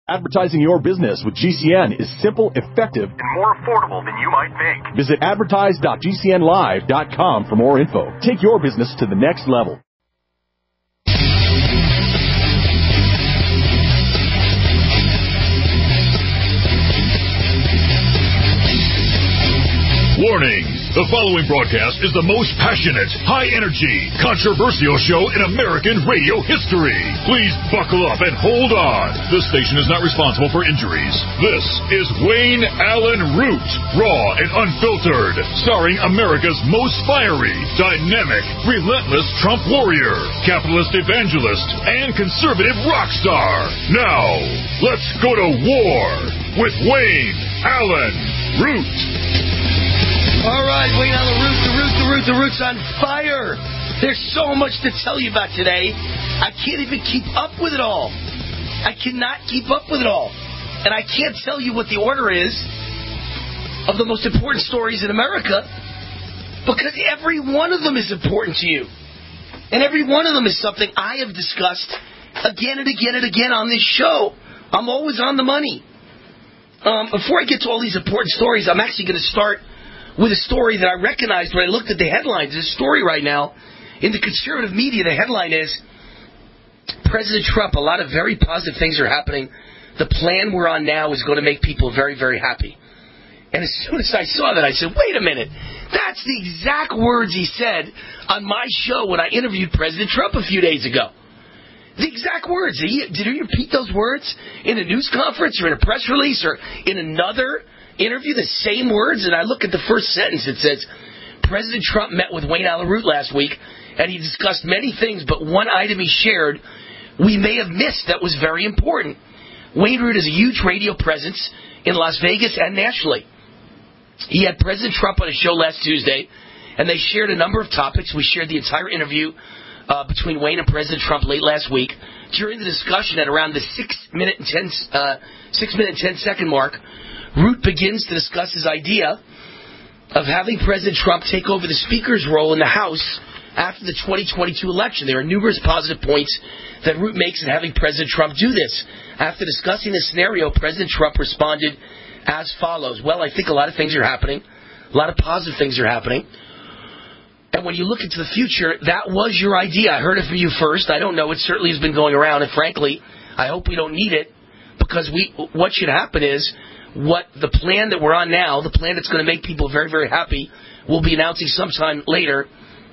Advertising your business with GCN is simple, effective, and more affordable than you might think. Visit advertise.gcnlive.com for more info. Take your business to the next level. Warning! The following broadcast is the most passionate, high-energy, controversial show in American radio history. Please buckle up and hold on. This station is not responsible for injuries. This is Wayne Allyn Root, raw and unfiltered, starring America's most fiery, dynamic, relentless Trump warrior, capitalist evangelist, and conservative rock star. Now, let's go to war with Wayne Allyn Root. All right, Wayne Allyn Root, the root's on fire. There's so much to tell you about today. I can't even keep up with it all. I cannot keep up with it all. And I can't tell you what the order is of the most important stories in America, because every one of them is important to you. And every one of them is something I have discussed again and again and again on this show. I'm always on the money. Before I get to all these important stories, I'm actually going to start with a story that I recognized when I looked at the headlines. There's a story right now in the conservative media. The headline is, President Trump, a lot of very positive things are happening. The plan we're on now is going to make people very, very happy. And as soon as I saw that, I said, wait a minute. That's the exact words he said on my show when I interviewed President Trump a few days ago. The exact words. Did he repeat those words in a news conference or in a press release or in another interview, the same words? And I look at the first sentence. It says, President Trump met with Wayne Allyn Root last week, and he discussed many things, but one item he shared we may have missed that was very important. Wayne Root is a huge radio presence in Las Vegas and nationally. He had President Trump on his show last Tuesday, and they shared a number of topics. We shared the entire interview between Wayne and President Trump late last week. During the discussion at around the 6 minute and 10 second mark, Root begins to discuss his idea of having President Trump take over the Speaker's role in the House after the 2022 election. There are numerous positive points that Root makes in having President Trump do this. After discussing the scenario, President Trump responded as follows. Well, I think a lot of things are happening. A lot of positive things are happening. And when you look into the future, that was your idea. I heard it from you first. I don't know. It certainly has been going around. And frankly, I hope we don't need it, because what should happen is, what the plan that we're on now, the plan that's going to make people very, very happy, we'll be announcing sometime later.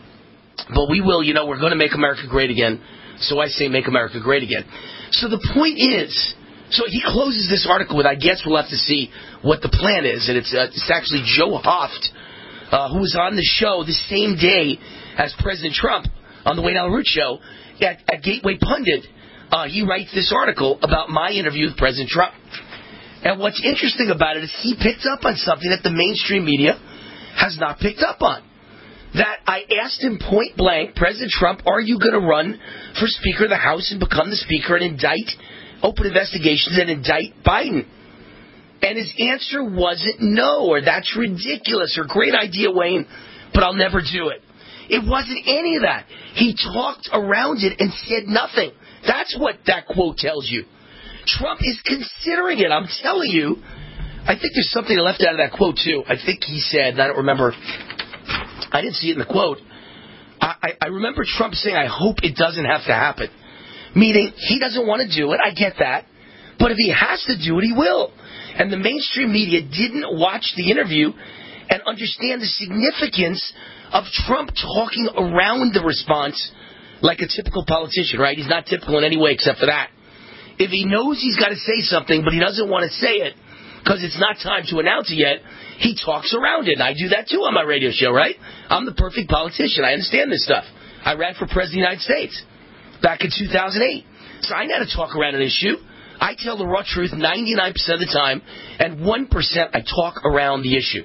But we will, we're going to make America great again. So I say make America great again. So the point is, so he closes this article with, I guess we'll have to see what the plan is. And it's actually Joe Hoft, who was on the show the same day as President Trump on the Wayne Allyn Root show at Gateway Pundit. He writes this article about my interview with President Trump. And what's interesting about it is he picked up on something that the mainstream media has not picked up on. That I asked him point blank, President Trump, are you going to run for Speaker of the House and become the Speaker and open investigations and indict Biden? And his answer wasn't no, or that's ridiculous, or great idea, Wayne, but I'll never do it. It wasn't any of that. He talked around it and said nothing. That's what that quote tells you. Trump is considering it. I'm telling you. I think there's something left out of that quote, too. I think he said, and I don't remember. I didn't see it in the quote. I remember Trump saying, I hope it doesn't have to happen. Meaning, he doesn't want to do it. I get that. But if he has to do it, he will. And the mainstream media didn't watch the interview and understand the significance of Trump talking around the response like a typical politician, right? He's not typical in any way except for that. If he knows he's got to say something, but he doesn't want to say it because it's not time to announce it yet, he talks around it. And I do that too on my radio show, right? I'm the perfect politician. I understand this stuff. I ran for president of the United States back in 2008. So I know how to talk around an issue. I tell the raw truth 99% of the time, and 1% I talk around the issue.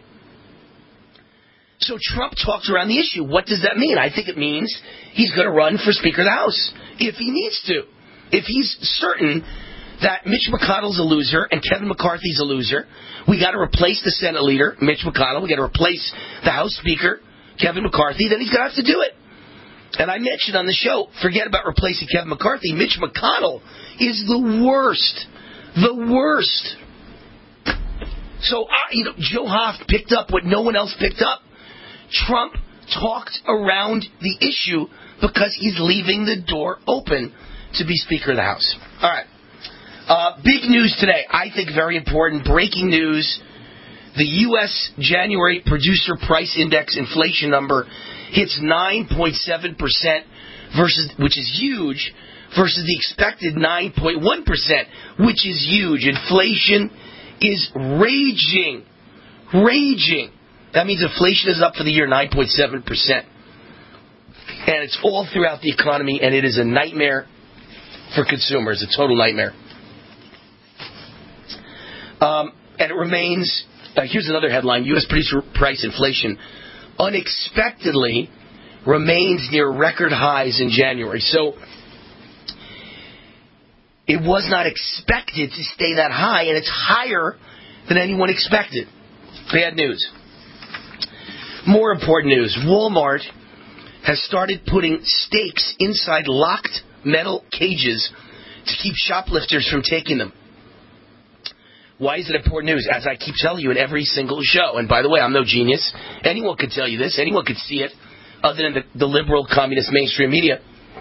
So Trump talks around the issue. What does that mean? I think it means he's going to run for Speaker of the House if he needs to. If he's certain that Mitch McConnell's a loser and Kevin McCarthy's a loser, we got to replace the Senate leader, Mitch McConnell. We got to replace the House Speaker, Kevin McCarthy. Then he's going to have to do it. And I mentioned on the show, forget about replacing Kevin McCarthy. Mitch McConnell is the worst The worst. So, Joe Hoft picked up what no one else picked up. Trump talked around the issue because he's leaving the door open to be Speaker of the House. All right. Big news today. I think very important. Breaking news. The U.S. January Producer Price Index inflation number hits 9.7%, which is huge, versus the expected 9.1%, which is huge. Inflation is raging. Raging. That means inflation is up for the year 9.7%. And it's all throughout the economy, and it is a nightmare for consumers, a total nightmare. And it remains, here's another headline, U.S. producer price inflation unexpectedly remains near record highs in January. So it was not expected to stay that high, and it's higher than anyone expected. Bad news. More important news, Walmart has started putting stakes inside locked metal cages to keep shoplifters from taking them. Why is it important news? As I keep telling you in every single show, and by the way, I'm no genius. Anyone could tell you this. Anyone could see it, other than the liberal, communist, mainstream media.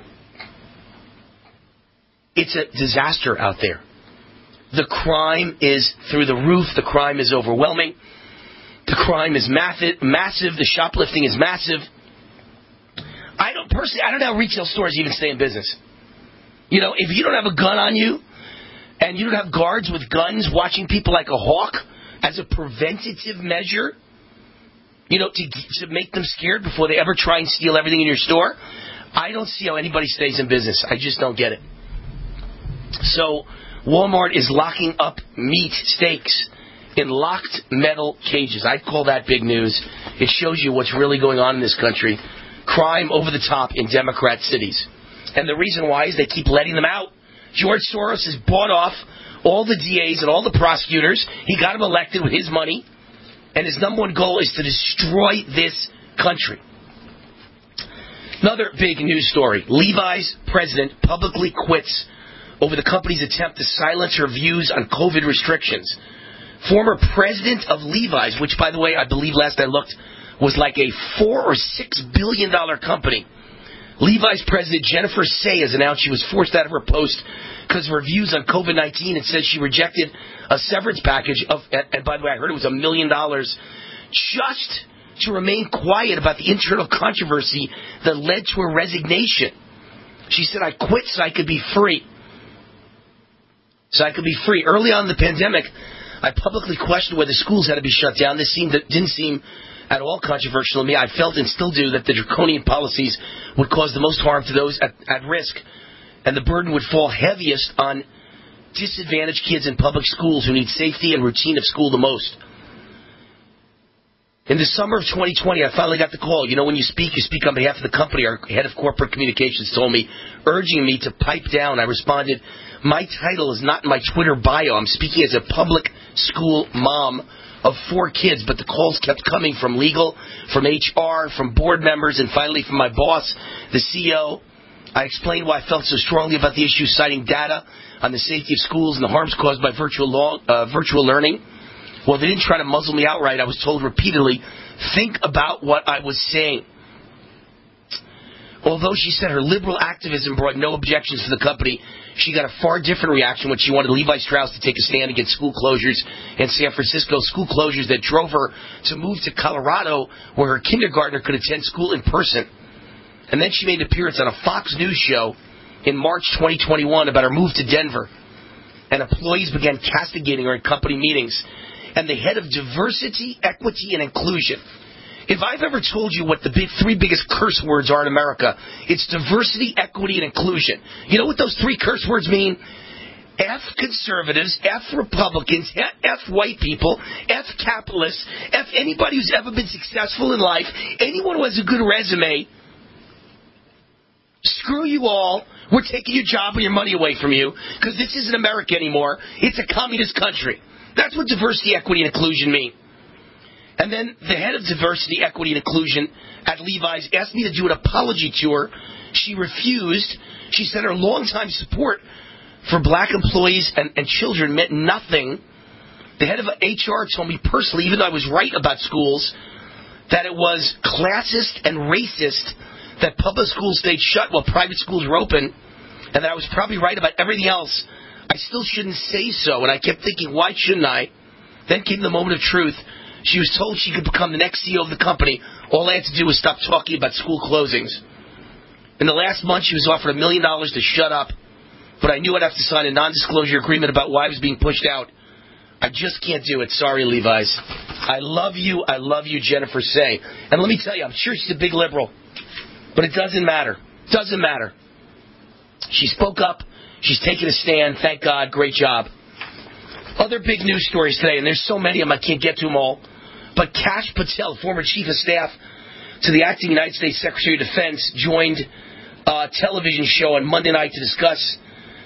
It's a disaster out there. The crime is through the roof. The crime is overwhelming. The crime is massive. The shoplifting is massive. I don't know how retail stores even stay in business. You know, if you don't have a gun on you, and you don't have guards with guns watching people like a hawk as a preventative measure, you know, to make them scared before they ever try and steal everything in your store, I don't see how anybody stays in business. I just don't get it. So Walmart is locking up meat steaks in locked metal cages. I call that big news. It shows you what's really going on in this country. Crime over the top in Democrat cities. And the reason why is they keep letting them out. George Soros has bought off all the DAs and all the prosecutors. He got them elected with his money. And his number one goal is to destroy this country. Another big news story. Levi's president publicly quits over the company's attempt to silence her views on COVID restrictions. Former president of Levi's, which, by the way, I believe last I looked, was like a $4 or $6 billion company. Levi's president Jennifer Say has announced she was forced out of her post because of her views on COVID-19 and says she rejected a severance package of, and by the way, I heard it was $1 million, just to remain quiet about the internal controversy that led to her resignation. She said, I quit so I could be free. Early on in the pandemic, I publicly questioned whether schools had to be shut down. This didn't seem at all controversial to me. I felt and still do that the draconian policies would cause the most harm to those at risk, and the burden would fall heaviest on disadvantaged kids in public schools who need safety and routine of school the most. In the summer of 2020, I finally got the call. You know, when you speak on behalf of the company. Our head of corporate communications told me, urging me to pipe down. I responded, my title is not in my Twitter bio. I'm speaking as a public school mom of 4 kids, but the calls kept coming from legal, from HR, from board members, and finally from my boss, the CEO. I explained why I felt so strongly about the issue, citing data on the safety of schools and the harms caused by virtual learning. Well, they didn't try to muzzle me outright. I was told repeatedly, think about what I was saying. Although she said her liberal activism brought no objections to the company, she got a far different reaction when she wanted Levi Strauss to take a stand against school closures in San Francisco, school closures that drove her to move to Colorado, where her kindergartner could attend school in person. And then she made an appearance on a Fox News show in March 2021 about her move to Denver. And employees began castigating her in company meetings. And the head of diversity, equity, and inclusion. If I've ever told you what the 3 biggest curse words are in America, it's diversity, equity, and inclusion. You know what those 3 curse words mean? F conservatives, F Republicans, F white people, F capitalists, F anybody who's ever been successful in life, anyone who has a good resume. Screw you all. We're taking your job and your money away from you because this isn't America anymore. It's a communist country. That's what diversity, equity, and inclusion mean. And then the head of diversity, equity, and inclusion at Levi's asked me to do an apology to her. She refused. She said her longtime support for black employees and children meant nothing. The head of HR told me personally, even though I was right about schools, that it was classist and racist that public schools stayed shut while private schools were open, and that I was probably right about everything else. I still shouldn't say so, and I kept thinking, why shouldn't I? Then came the moment of truth. She was told she could become the next CEO of the company. All I had to do was stop talking about school closings. In the last month, she was offered $1 million to shut up, but I knew I'd have to sign a non-disclosure agreement about why I was being pushed out. I just can't do it. Sorry, Levi's. I love you, Jennifer Say. And let me tell you, I'm sure she's a big liberal, but it doesn't matter. Doesn't matter. She spoke up. She's taken a stand. Thank God. Great job. Other big news stories today, and there's so many of them, I can't get to them all. But Kash Patel, former chief of staff to the acting United States Secretary of Defense, joined a television show on Monday night to discuss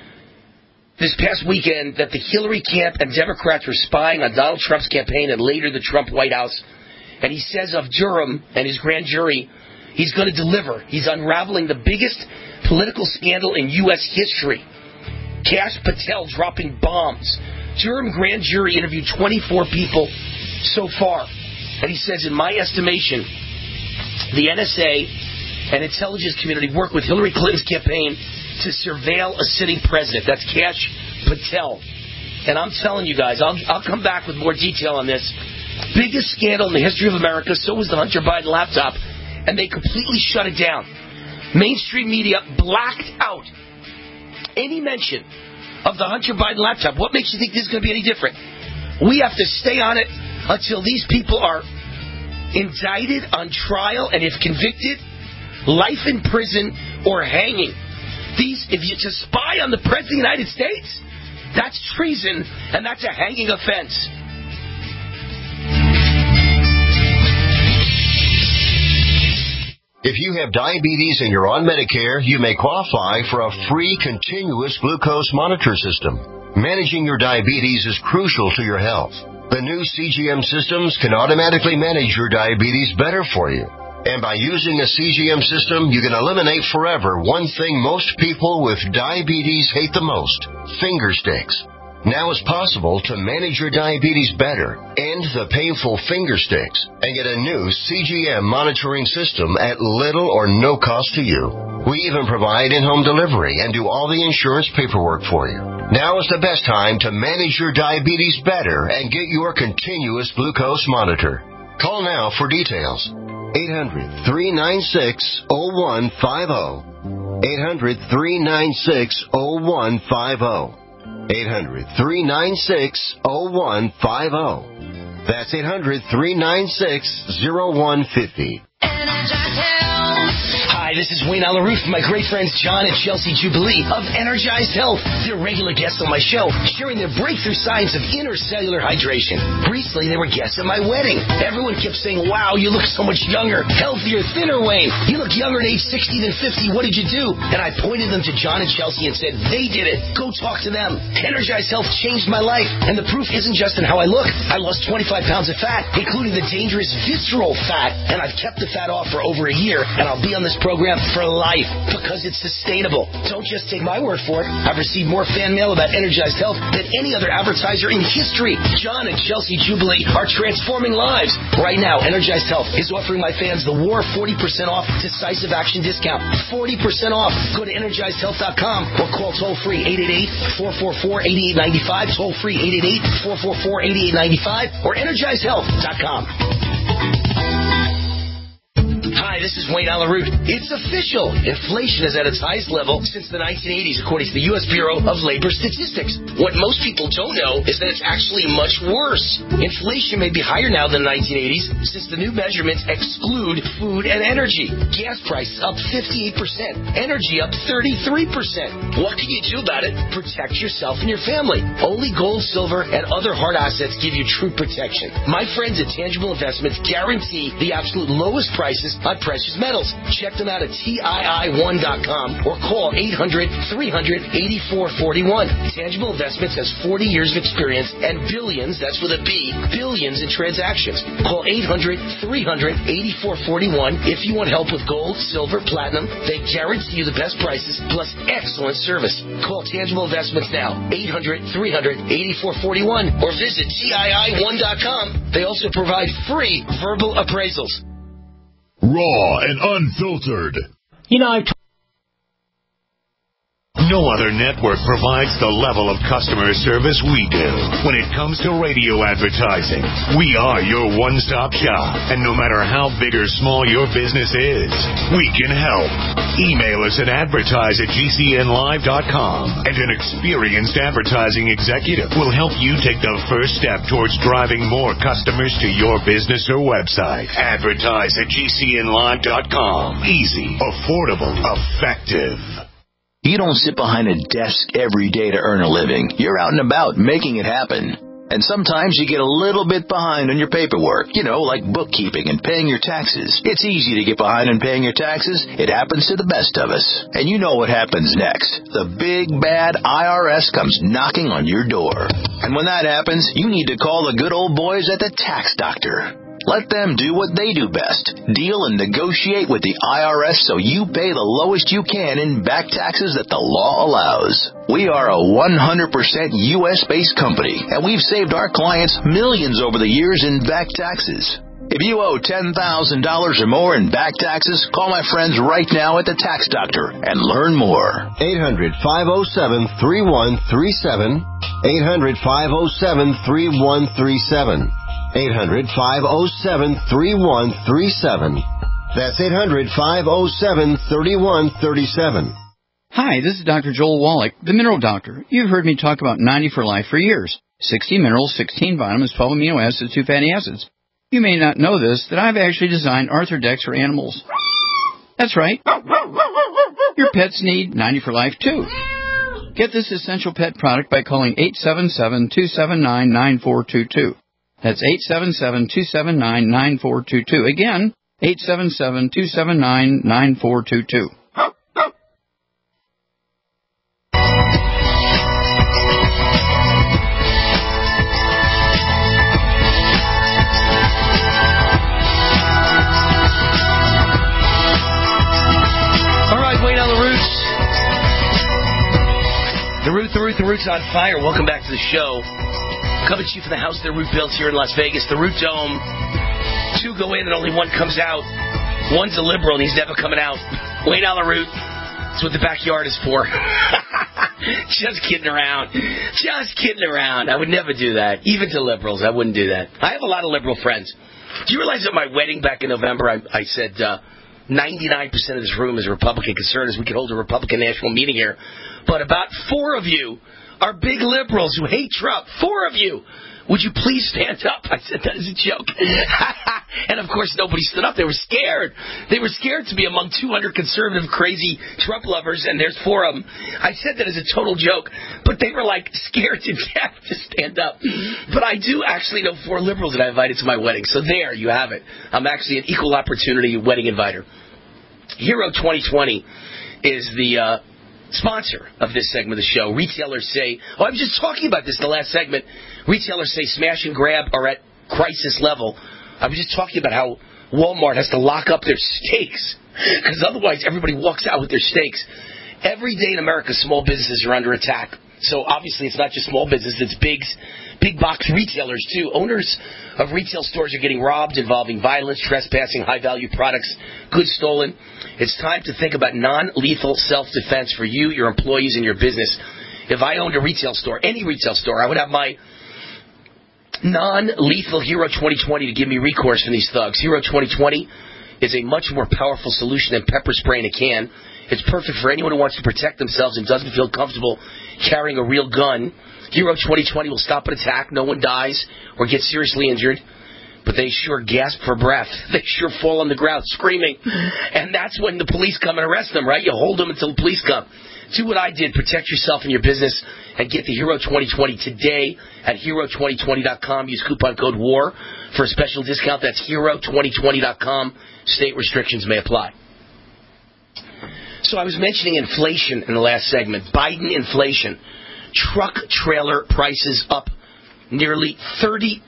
this past weekend that the Hillary camp and Democrats were spying on Donald Trump's campaign and later the Trump White House. And he says of Durham and his grand jury, he's going to deliver. He's unraveling the biggest political scandal in U.S. history. Kash Patel dropping bombs. Durham grand jury interviewed 24 people so far. And he says, in my estimation, the NSA and intelligence community worked with Hillary Clinton's campaign to surveil a sitting president. That's Kash Patel. And I'm telling you guys, I'll come back with more detail on this. Biggest scandal in the history of America. So was the Hunter Biden laptop. And they completely shut it down. Mainstream media blacked out any mention of the Hunter Biden laptop. What makes you think this is going to be any different? We have to stay on it until these people are indicted, on trial, and if convicted, life in prison or hanging. If you to spy on the President of the United States, that's treason, and that's a hanging offense. If you have diabetes and you're on Medicare, you may qualify for a free continuous glucose monitor system. Managing your diabetes is crucial to your health. The new CGM systems can automatically manage your diabetes better for you. And by using a CGM system, you can eliminate forever one thing most people with diabetes hate the most: finger sticks. Now it's possible to manage your diabetes better, end the painful finger sticks, and get a new CGM monitoring system at little or no cost to you. We even provide in-home delivery and do all the insurance paperwork for you. Now is the best time to manage your diabetes better and get your continuous glucose monitor. Call now for details. 800-396-0150. 800-396-0150. 800-396-0150. That's 800-396-0150. Hi, this is Wayne Allyn Root from my great friends John and Chelsea Jubilee of Energized Health. They're regular guests on my show, sharing their breakthrough science of intercellular hydration. Recently, they were guests at my wedding. Everyone kept saying, wow, you look so much younger, healthier, thinner, Wayne. You look younger at age 60 than 50. What did you do? And I pointed them to John and Chelsea and said, they did it. Go talk to them. Energized Health changed my life. And the proof isn't just in how I look. I lost 25 pounds of fat, including the dangerous visceral fat. And I've kept the fat off for over a year. And I'll be on this program for life because it's sustainable. Don't just take my word for it. I've received more fan mail about Energized Health than any other advertiser in history. John and Chelsea Jubilee are transforming lives. Right now, Energized Health is offering my fans the WAR 40% off decisive action discount. 40% off. Go to EnergizedHealth.com or call toll-free 888-444-8895, toll-free 888-444-8895, or EnergizedHealth.com. Hi, this is Wayne Allyn Root. It's official. Inflation is at its highest level since the 1980s, according to the U.S. Bureau of Labor Statistics. What most people don't know is that it's actually much worse. Inflation may be higher now than the 1980s since the new measurements exclude food and energy. Gas prices up 58%. Energy up 33%. What can you do about it? Protect yourself and your family. Only gold, silver, and other hard assets give you true protection. My friends at Tangible Investments guarantee the absolute lowest prices on precious metals. Check them out at TII1.com or call 800-300-8441. Tangible Investments has 40 years of experience and billions, that's with a B, billions in transactions. Call 800-300-8441 if you want help with gold, silver, platinum. They guarantee you the best prices plus excellent service. Call Tangible Investments now, 800-300-8441 or visit TII1.com. They also provide free verbal appraisals. Raw and unfiltered. No other network provides the level of customer service we do. When it comes to radio advertising, we are your one-stop shop. And no matter how big or small your business is, we can help. Email us at advertise@gcnlive.com, and an experienced advertising executive will help you take the first step towards driving more customers to your business or website. Advertise@gcnlive.com. Easy, affordable, effective. You don't sit behind a desk every day to earn a living. You're out and about making it happen. And sometimes you get a little bit behind on your paperwork, like bookkeeping and paying your taxes. It's easy to get behind on paying your taxes. It happens to the best of us. And you know what happens next. The big, bad IRS comes knocking on your door. And when that happens, you need to call the good old boys at the Tax Doctor. Let them do what they do best. Deal and negotiate with the IRS so you pay the lowest you can in back taxes that the law allows. We are a 100% U.S.-based company, and we've saved our clients millions over the years in back taxes. If you owe $10,000 or more in back taxes, call my friends right now at the Tax Doctor and learn more. 800-507-3137. 800-507-3137. 800-507-3137. That's 800-507-3137. Hi, this is Dr. Joel Wallach, the Mineral Doctor. You've heard me talk about 90 for Life for years. 60 minerals, 16 vitamins, 12 amino acids, 2 fatty acids. You may not know this, that I've actually designed Arthrodex for animals. That's right. Your pets need 90 for Life, too. Get this essential pet product by calling 877-279-9422. That's 877-279-9422. Again, 877-279-9422. All right, Wayne on the Roots. The Root's on fire. Welcome back to the show. Coming to you from the house that Root built here in Las Vegas, the Root Dome. 2 go in and only 1 comes out. One's a liberal and he's never coming out. Wayne on the Root. That's what the backyard is for. Just kidding around. I would never do that. Even to liberals, I wouldn't do that. I have a lot of liberal friends. Do you realize at my wedding back in November, I said 99% of this room is Republican conservatives. We could hold a Republican national meeting here. But about 4 of you are big liberals who hate Trump. 4 of you. Would you please stand up? I said that as a joke. And, of course, nobody stood up. They were scared. They were scared to be among 200 conservative, crazy Trump lovers, and there's 4 of them. I said that as a total joke, but they were, scared to death to stand up. But I do actually know 4 liberals that I invited to my wedding. So there, you have it. I'm actually an equal opportunity wedding inviter. Hero 2020 is the sponsor of this segment of the show. Retailers say, I was just talking about this in the last segment. Retailers say smash and grab are at crisis level. I was just talking about how Walmart has to lock up their steaks because otherwise everybody walks out with their steaks. Every day in America, small businesses are under attack. So obviously it's not just small businesses, it's big box retailers too. Owners of retail stores are getting robbed involving violence, trespassing, high-value products, goods stolen. It's time to think about non-lethal self-defense for you, your employees, and your business. If I owned a retail store, any retail store, I would have my non-lethal Hero 2020 to give me recourse from these thugs. Hero 2020 is a much more powerful solution than pepper spray in a can. It's perfect for anyone who wants to protect themselves and doesn't feel comfortable carrying a real gun. Hero 2020 will stop an attack. No one dies or gets seriously injured. but they sure gasp for breath. They sure fall on the ground screaming. And that's when the police come and arrest them, right? You hold them until the police come. Do what I did. Protect yourself and your business and get the Hero 2020 today at Hero2020.com. Use coupon code WAR for a special discount. That's Hero2020.com. State restrictions may apply. So I was mentioning inflation in the last segment. Biden inflation. Truck trailer prices up nearly 30%.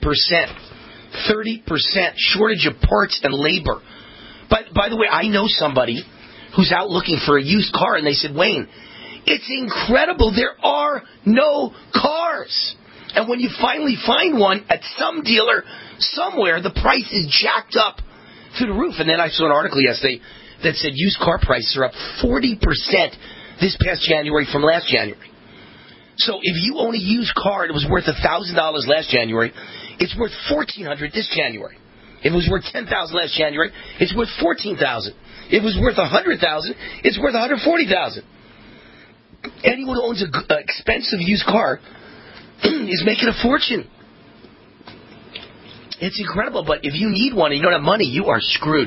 30%. Shortage of parts and labor. By the way, I know somebody who's out looking for a used car, and they said, Wayne, it's incredible. There are no cars. And when you finally find one at some dealer somewhere, the price is jacked up through the roof. And then I saw an article yesterday that said used car prices are up 40% this past January from last January. So if you own a used car and it was worth $1,000 last January, it's worth $1,400 this January. If it was worth $10,000 last January, it's worth $14,000. If it was worth $100,000, it's worth $140,000. Anyone who owns an expensive used car is making a fortune. It's incredible, but if you need one and you don't have money, you are screwed.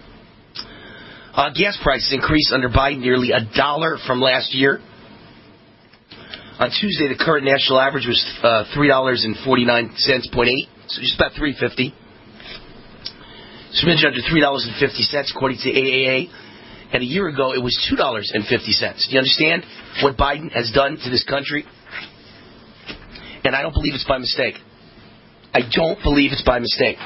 Gas prices increased under Biden nearly $1 from last year. On Tuesday, the current national average was $3.49.8, so just about $3.50. Smidge under $3.50 according to AAA, and a year ago it was $2.50. Do you understand what Biden has done to this country? And I don't believe it's by mistake. I don't believe it's by mistake.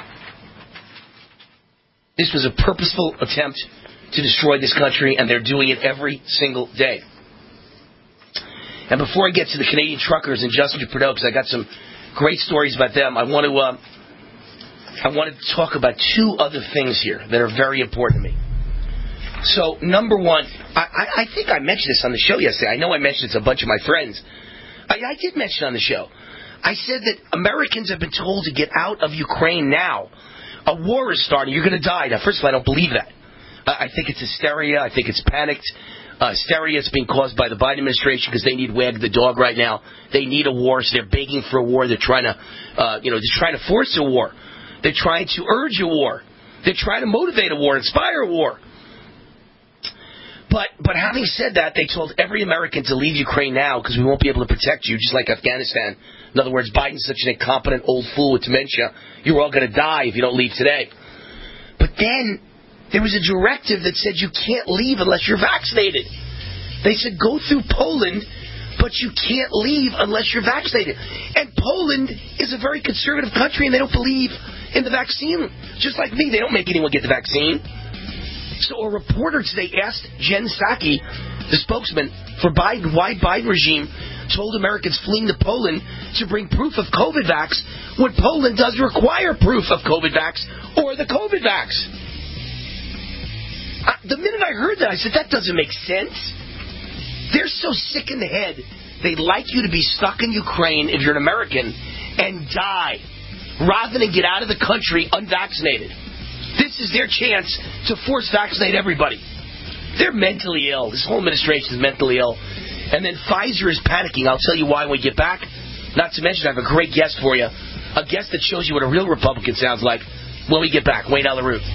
This was a purposeful attempt to destroy this country, and they're doing it every single day. And before I get to the Canadian truckers and Justin Trudeau, because I got some great stories about them, I want to talk about two other things here that are very important to me. So, number one, I think I mentioned this on the show yesterday. I know I mentioned it to a bunch of my friends. I did mention it on the show. I said that Americans have been told to get out of Ukraine now. A war is starting. You're going to die. Now, first of all, I don't believe that. I think it's hysteria. I think it's panicked. Hysteria is being caused by the Biden administration because they need wag the dog right now. They need a war, so they're begging for a war. They're trying to, they're trying to force a war. They're trying to urge a war. They're trying to motivate a war, inspire a war. But having said that, they told every American to leave Ukraine now because we won't be able to protect you, just like Afghanistan. In other words, Biden's such an incompetent old fool with dementia. You're all going to die if you don't leave today. But then there was a directive that said you can't leave unless you're vaccinated. They said go through Poland, but you can't leave unless you're vaccinated. And Poland is a very conservative country, and they don't believe in the vaccine. Just like me, they don't make anyone get the vaccine. So a reporter today asked Jen Psaki, the spokesman for Biden, why Biden regime told Americans fleeing to Poland to bring proof of COVID vax when Poland does require proof of COVID vax or the COVID vax. The minute I heard that, I said, that doesn't make sense. They're so sick in the head. They'd like you to be stuck in Ukraine if you're an American and die rather than get out of the country unvaccinated. This is their chance to force vaccinate everybody. They're mentally ill. This whole administration is mentally ill. And then Pfizer is panicking. I'll tell you why when we get back. Not to mention, I have a great guest for you. A guest that shows you what a real Republican sounds like when we get back. Wayne Allyn Root.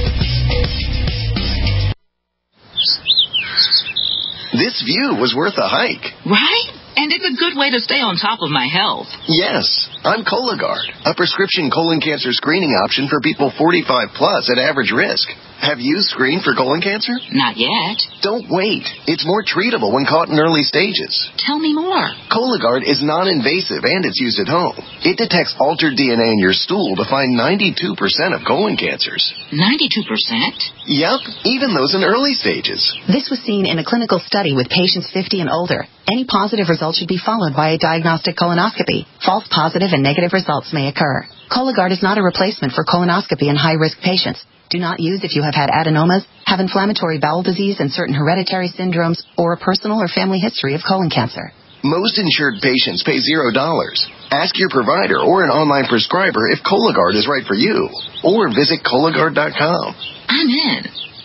This view was worth a hike. Right? And it's a good way to stay on top of my health. Yes, I'm Cologuard, a prescription colon cancer screening option for people 45 plus at average risk. Have you screened for colon cancer? Not yet. Don't wait. It's more treatable when caught in early stages. Tell me more. Cologuard is non-invasive and it's used at home. It detects altered DNA in your stool to find 92% of colon cancers. 92%? Yep, even those in early stages. This was seen in a clinical study with patients 50 and older. Any positive result should be followed by a diagnostic colonoscopy. False positive and negative results may occur. Cologuard is not a replacement for colonoscopy in high-risk patients. Do not use if you have had adenomas, have inflammatory bowel disease and certain hereditary syndromes, or a personal or family history of colon cancer. Most insured patients pay $0. Ask your provider or an online prescriber if Cologuard is right for you, or visit Cologuard.com. I'm in.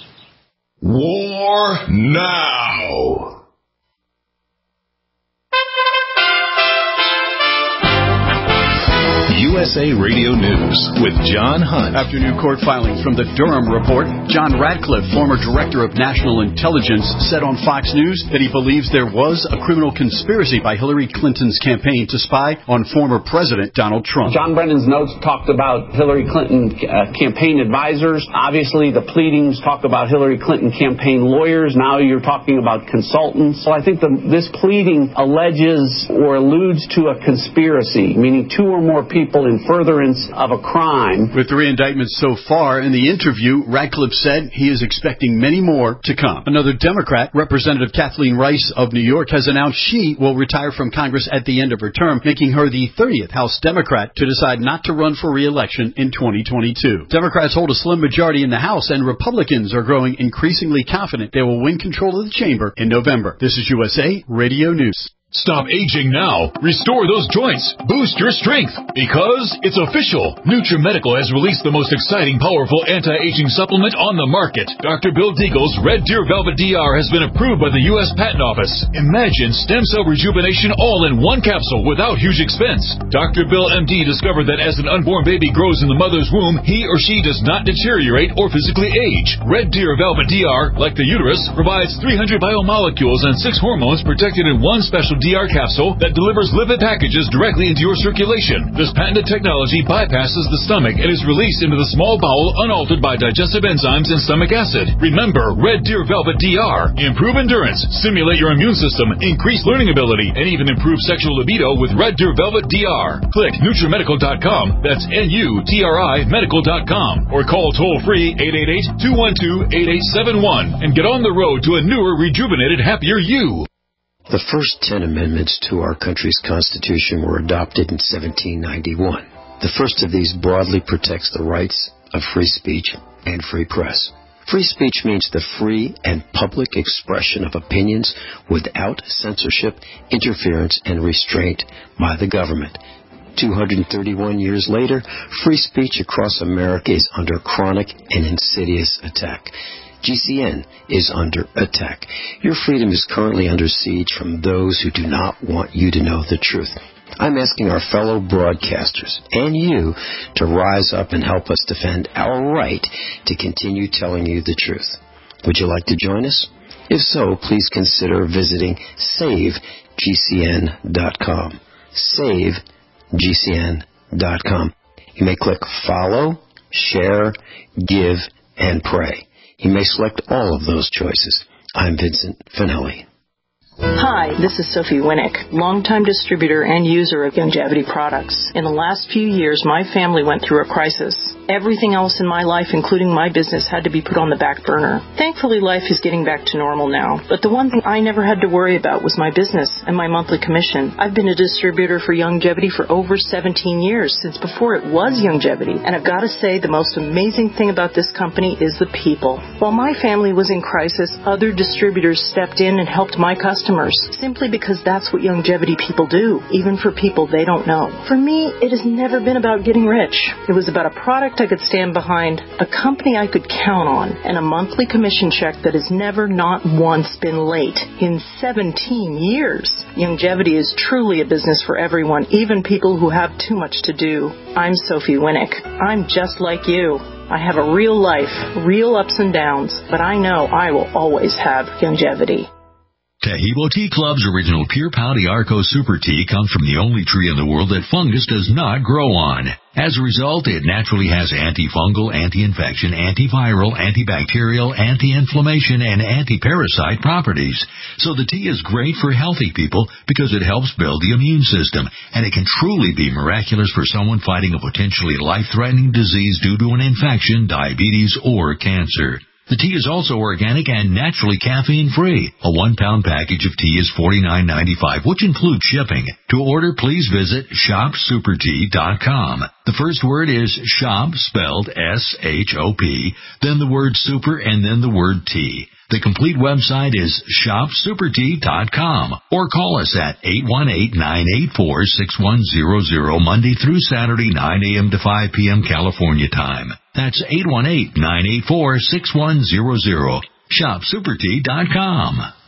War now. USA Radio News with John Hunt. After new court filings from the Durham report, John Radcliffe, former director of national intelligence, said on Fox News that he believes there was a criminal conspiracy by Hillary Clinton's campaign to spy on former President Donald Trump. John Brennan's notes talked about Hillary Clinton campaign advisors. Obviously, the pleadings talk about Hillary Clinton campaign lawyers. Now you're talking about consultants. So I think this pleading alleges or alludes to a conspiracy, meaning two or more people in furtherance of a crime. With 3 indictments so far, in the interview, Radcliffe said he is expecting many more to come. Another Democrat, Representative Kathleen Rice of New York, has announced she will retire from Congress at the end of her term, making her the 30th House Democrat to decide not to run for re-election in 2022. Democrats hold a slim majority in the House, and Republicans are growing increasingly confident they will win control of the chamber in November. This is USA Radio News. Stop aging now. Restore those joints. Boost your strength. Because it's official. NutriMedical has released the most exciting, powerful anti-aging supplement on the market. Dr. Bill Deagle's Red Deer Velvet DR has been approved by the U.S. Patent Office. Imagine stem cell rejuvenation all in one capsule without huge expense. Dr. Bill MD discovered that as an unborn baby grows in the mother's womb, he or she does not deteriorate or physically age. Red Deer Velvet DR, like the uterus, provides 300 biomolecules and 6 hormones protected in one special DR capsule that delivers lipid packages directly into your circulation. This patented technology bypasses the stomach and is released into the small bowel unaltered by digestive enzymes and stomach acid. Remember, Red Deer Velvet DR. Improve endurance, stimulate your immune system, increase learning ability, and even improve sexual libido with Red Deer Velvet DR. Click NutriMedical.com, that's NUTRI Medical.com, or call toll-free 888-212-8871 and get on the road to a newer, rejuvenated, happier you. The first 10 amendments to our country's Constitution were adopted in 1791. The first of these broadly protects the rights of free speech and free press. Free speech means the free and public expression of opinions without censorship, interference, and restraint by the government. 231 years later, free speech across America is under chronic and insidious attack. GCN is under attack. Your freedom is currently under siege from those who do not want you to know the truth. I'm asking our fellow broadcasters and you to rise up and help us defend our right to continue telling you the truth. Would you like to join us? If so, please consider visiting SaveGCN.com. SaveGCN.com. You may click follow, share, give, and pray. You may select all of those choices. I'm Vincent Finelli. Hi, this is Sophie Winnick, longtime distributor and user of Youngevity products. In the last few years, my family went through a crisis. Everything else in my life, including my business, had to be put on the back burner. Thankfully, life is getting back to normal now. But the one thing I never had to worry about was my business and my monthly commission. I've been a distributor for Youngevity for over 17 years, since before it was Youngevity. And I've got to say, the most amazing thing about this company is the people. While my family was in crisis, other distributors stepped in and helped my customers, simply because that's what Youngevity people do, even for people they don't know. For me, it has never been about getting rich. It was about a product I could stand behind, a company I could count on, and a monthly commission check that has never, not once, been late in 17 years. Youngevity is truly a business for everyone, even people who have too much to do. I'm Sophie Winnick. I'm just like you. I have a real life, real ups and downs, but I know I will always have Youngevity. Taheebo Tea Club's original Pure Pouty Arco Super Tea comes from the only tree in the world that fungus does not grow on. As a result, it naturally has antifungal, anti-infection, antiviral, antibacterial, anti-inflammation, and anti-parasite properties. So the tea is great for healthy people because it helps build the immune system, and it can truly be miraculous for someone fighting a potentially life-threatening disease due to an infection, diabetes, or cancer. The tea is also organic and naturally caffeine-free. A 1-pound package of tea is $49.95, which includes shipping. To order, please visit ShopSuperTea.com. The first word is shop, spelled S-H-O-P, then the word super, and then the word tea. The complete website is ShopSuperTea.com, or call us at 818-984-6100, Monday through Saturday, 9 a.m. to 5 p.m. California time. That's 818-984-6100. ShopSuperTea.com.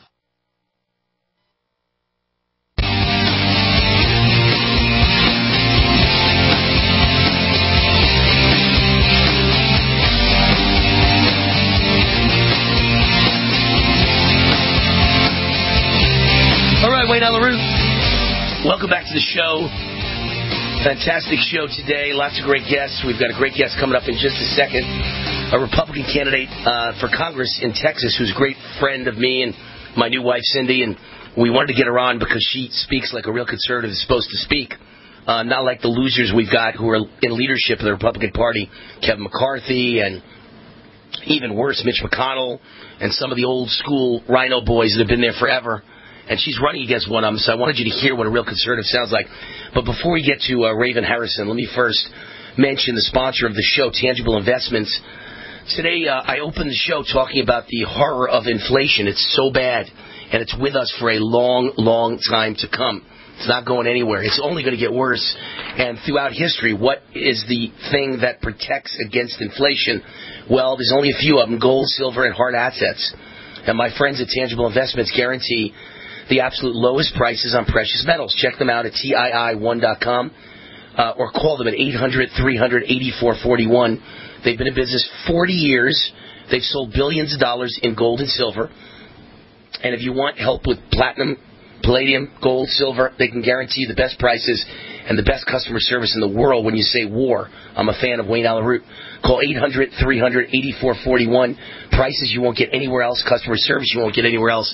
to the show. Fantastic show today. Lots of great guests. We've got a great guest coming up in just a second. A Republican candidate for Congress in Texas who's a great friend of me and my new wife, Cindy. And we wanted to get her on because she speaks like a real conservative is supposed to speak. Not like the losers we've got who are in leadership of the Republican Party. Kevin McCarthy and even worse, Mitch McConnell and some of the old school Rhino boys that have been there forever. And she's running against one of them, so I wanted you to hear what a real conservative sounds like. But before we get to Raven Harrison, let me first mention the sponsor of the show, Tangible Investments. Today, I opened the show talking about the horror of inflation. It's so bad, and it's with us for a long, long time to come. It's not going anywhere. It's only going to get worse. And throughout history, what is the thing that protects against inflation? Well, there's only a few of them, gold, silver, and hard assets. And my friends at Tangible Investments guarantee the absolute lowest prices on precious metals. Check them out at TII1.com or call them at 800-300-8441. They've been in business 40 years. They've sold billions of dollars in gold and silver. And if you want help with platinum, palladium, gold, silver, they can guarantee the best prices and the best customer service in the world when you say war. I'm a fan of Wayne Allyn Root. Call 800-300-8441. Prices you won't get anywhere else. Customer service you won't get anywhere else.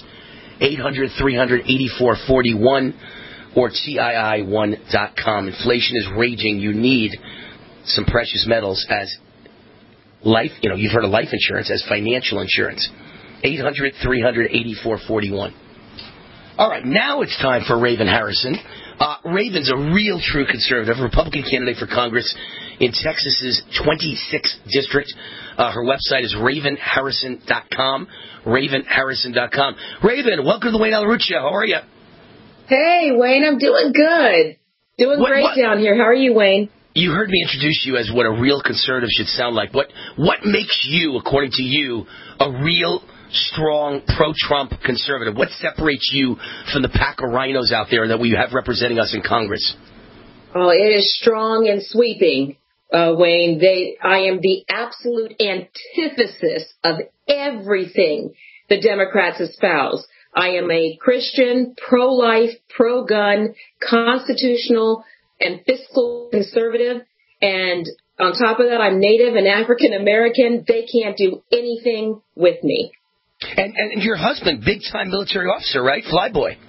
800-300-8441 or TII1.com. Inflation is raging. You need some precious metals as life, you've heard of life insurance, as financial insurance. 800-300-8441. All right, now it's time for Raven Harrison. Raven's a real true conservative, Republican candidate for Congress in Texas's 26th district. Her website is RavenHarrison.com. RavenHarrison.com. Raven, welcome to the Wayne Allyn Root Show. How are you? Hey, Wayne, I'm doing good. Doing great down here. How are you, Wayne? You heard me introduce you as what a real conservative should sound like. What makes you, according to you, a real strong pro-Trump conservative? What separates you from the pack of rhinos out there that we have representing us in Congress? Oh, it is strong and sweeping, Wayne. I am the absolute antithesis of everything the Democrats espouse. I am a Christian, pro-life, pro-gun, constitutional, and fiscal conservative. And on top of that, I'm Native and African American. They can't do anything with me. And your husband, big-time military officer, right? Flyboy.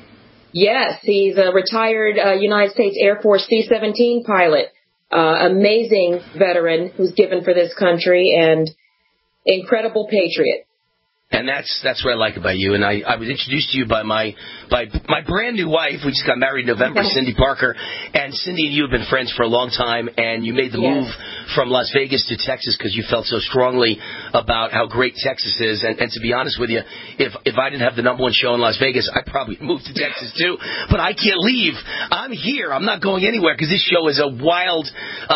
Yes, he's a retired United States Air Force C-17 pilot. Amazing veteran who's given for this country and incredible patriot. And that's what I like about you. And I was introduced to you by my brand new wife. We just got married in November, Cindy Parker. And Cindy and you have been friends for a long time. And you made the move from Las Vegas to Texas because you felt so strongly about how great Texas is. And to be honest with you, if I didn't have the #1 show in Las Vegas, I'd probably move to Texas too. But I can't leave. I'm here. I'm not going anywhere because this show is a wild,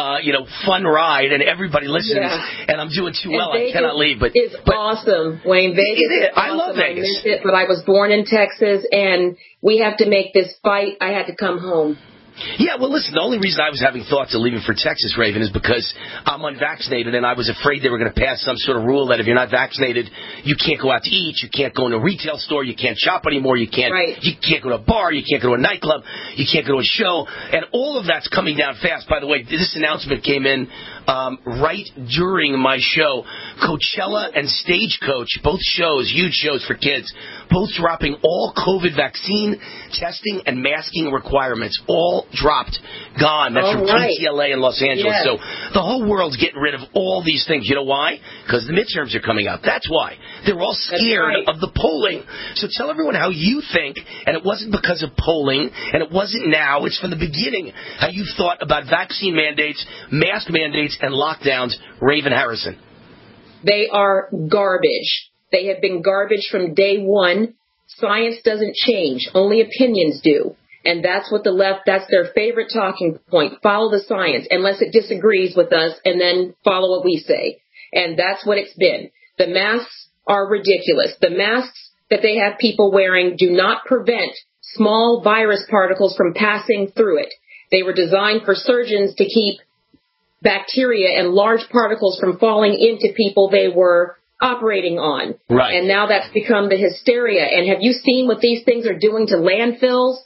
fun ride, and everybody listens. Yeah. And I'm doing too well. I cannot leave. But it's awesome, Wayne. Vegas is awesome. I love Vegas. I missed it, but I was born in Texas, and we have to make this fight. I had to come home. Yeah, well, listen, the only reason I was having thoughts of leaving for Texas, Raven, is because I'm unvaccinated, and I was afraid they were going to pass some sort of rule that if you're not vaccinated, you can't go out to eat, you can't go in a retail store, you can't shop anymore, you can't go to a bar, you can't go to a nightclub, you can't go to a show, and all of that's coming down fast. By the way, this announcement came in right during my show. Coachella and Stagecoach, both shows, huge shows for kids, both dropping all COVID vaccine testing and masking requirements, all dropped, gone. That's from KTLA in Los Angeles. Yes. So the whole world's getting rid of all these things. You know why? Because the midterms are coming up. That's why. They're all scared of the polling. So tell everyone how you think, and it wasn't because of polling, and it wasn't now, it's from the beginning, how you thought about vaccine mandates, mask mandates, and lockdowns. Raven Harrison. They are garbage. They have been garbage from day one. Science doesn't change. Only opinions do. And that's what the left, that's their favorite talking point. Follow the science, unless it disagrees with us, and then follow what we say. And that's what it's been. The masks are ridiculous. The masks that they have people wearing do not prevent small virus particles from passing through it. They were designed for surgeons to keep bacteria and large particles from falling into people they were operating on. Right. And now that's become the hysteria. And have you seen what these things are doing to landfills?